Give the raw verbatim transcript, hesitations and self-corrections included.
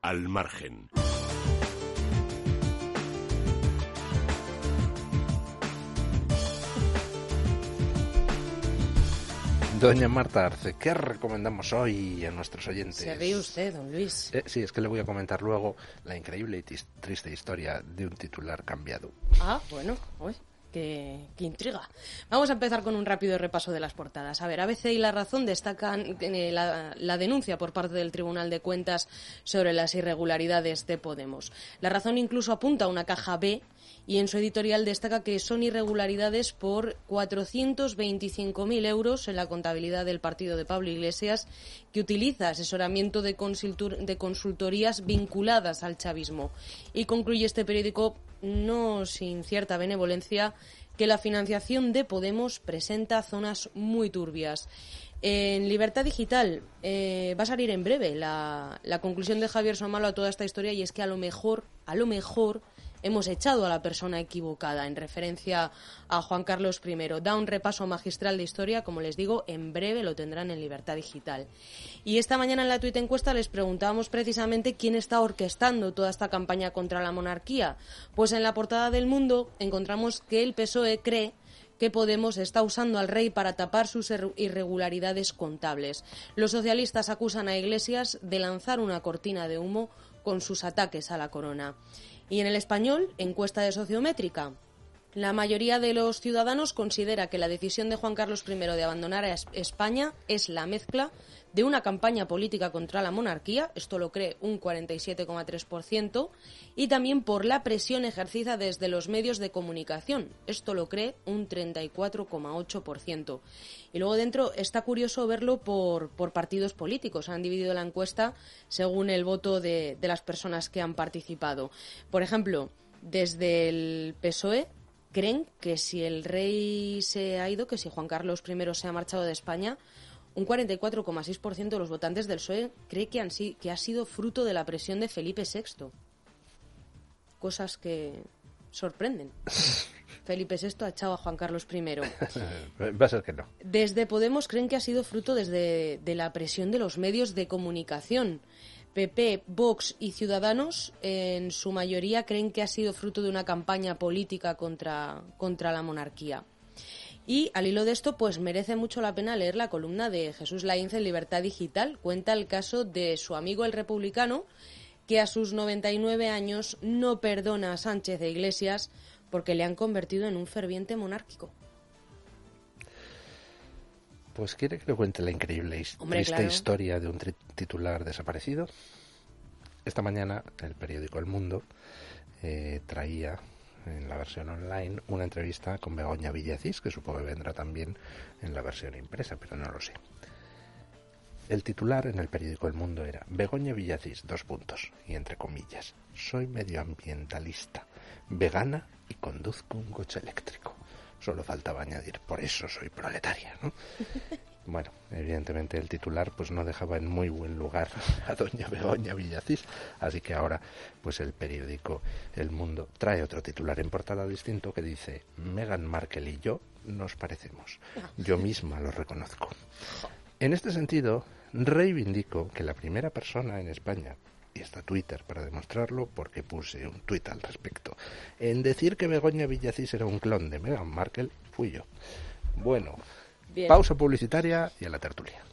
Al margen. Doña Marta Arce, ¿qué recomendamos hoy a nuestros oyentes? Se ríe usted, don Luis. Eh, sí, es que le voy a comentar luego la increíble y tis- triste historia de un titular cambiado. Ah, bueno, uy, qué, qué intriga. Vamos a empezar con un rápido repaso de las portadas. A ver, A B C y La Razón destacan eh, la, la denuncia por parte del Tribunal de Cuentas sobre las irregularidades de Podemos. La Razón incluso apunta a una caja B y en su editorial destaca que son irregularidades por cuatrocientos veinticinco mil euros en la contabilidad del partido de Pablo Iglesias, que utiliza asesoramiento de, consultor, de consultorías vinculadas al chavismo. Y concluye este periódico, no sin cierta benevolencia, que la financiación de Podemos presenta zonas muy turbias. En Libertad Digital eh, va a salir en breve la, la conclusión de Javier Somalo a toda esta historia, y es que a lo mejor, a lo mejor... hemos echado a la persona equivocada, en referencia a Juan Carlos primero. Da un repaso magistral de historia, como les digo, en breve lo tendrán en Libertad Digital. Y esta mañana en la tuit encuesta les preguntábamos precisamente quién está orquestando toda esta campaña contra la monarquía. Pues en la portada del Mundo encontramos que el P S O E cree que Podemos está usando al rey para tapar sus irregularidades contables. Los socialistas acusan a Iglesias de lanzar una cortina de humo con sus ataques a la corona. Y en El Español, encuesta de Sociométrica, la mayoría de los ciudadanos considera que la decisión de Juan Carlos primero de abandonar a España es la mezcla de una campaña política contra la monarquía, esto lo cree un cuarenta y siete coma tres por ciento, y también por la presión ejercida desde los medios de comunicación, esto lo cree un treinta y cuatro coma ocho por ciento. Y luego dentro está curioso verlo por, por partidos políticos. Han dividido la encuesta según el voto de, de las personas que han participado. Por ejemplo, desde el P S O E creen que si el rey se ha ido, que si Juan Carlos primero se ha marchado de España, un cuarenta y cuatro coma seis por ciento de los votantes del P S O E cree que, han, que ha sido fruto de la presión de Felipe sexto. Cosas que sorprenden. Felipe sexto ha echado a Juan Carlos primero. Va a ser que no. Desde Podemos creen que ha sido fruto desde de la presión de los medios de comunicación. P P, Vox y Ciudadanos, en su mayoría, creen que ha sido fruto de una campaña política contra, contra la monarquía. Y al hilo de esto, pues merece mucho la pena leer la columna de Jesús Lainz en Libertad Digital. Cuenta el caso de su amigo el republicano, que a sus noventa y nueve años no perdona a Sánchez de Iglesias porque le han convertido en un ferviente monárquico. Pues quiere que le cuente la increíble Hombre, triste claro. historia de un tri- titular desaparecido. Esta mañana el periódico El Mundo eh, traía en la versión online una entrevista con Begoña Villacís, que supongo que vendrá también en la versión impresa, pero no lo sé. El titular en el periódico El Mundo era: Begoña Villacís, dos puntos, y entre comillas, soy medioambientalista, vegana y conduzco un coche eléctrico. Solo faltaba añadir, por eso soy proletaria, ¿no? Bueno, evidentemente el titular pues no dejaba en muy buen lugar a doña Begoña Villacís, así que ahora pues el periódico El Mundo trae otro titular en portada distinto que dice: Meghan Markle y yo nos parecemos, yo misma lo reconozco. En este sentido, reivindico que la primera persona en España, y está Twitter para demostrarlo porque puse un tuit al respecto, en decir que Begoña Villacís era un clon de Meghan Markle, fui yo. Bueno, Bien. Pausa publicitaria y a la tertulia.